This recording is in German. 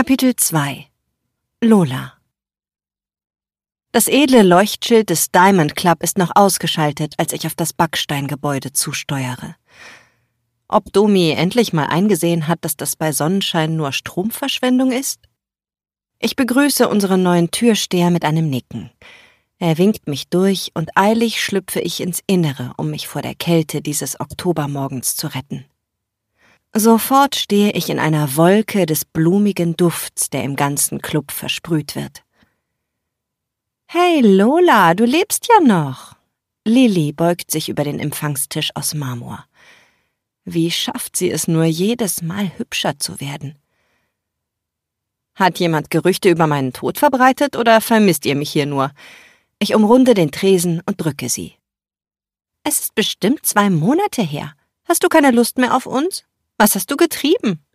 Kapitel 2 Lola. Das edle Leuchtschild des Diamond Club ist noch ausgeschaltet, als ich auf das Backsteingebäude zusteuere. Ob Domi endlich mal eingesehen hat, dass das bei Sonnenschein nur Stromverschwendung ist? Ich begrüße unseren neuen Türsteher mit einem Nicken. Er winkt mich durch und eilig schlüpfe ich ins Innere, um mich vor der Kälte dieses Oktobermorgens zu retten. Sofort stehe ich in einer Wolke des blumigen Dufts, der im ganzen Club versprüht wird. »Hey Lola, du lebst ja noch!« Lilly beugt sich über den Empfangstisch aus Marmor. Wie schafft sie es nur, jedes Mal hübscher zu werden? Hat jemand Gerüchte über meinen Tod verbreitet oder vermisst ihr mich hier nur? Ich umrunde den Tresen und drücke sie. »Es ist bestimmt 2 Monate her. Hast du keine Lust mehr auf uns? Was hast du getrieben?«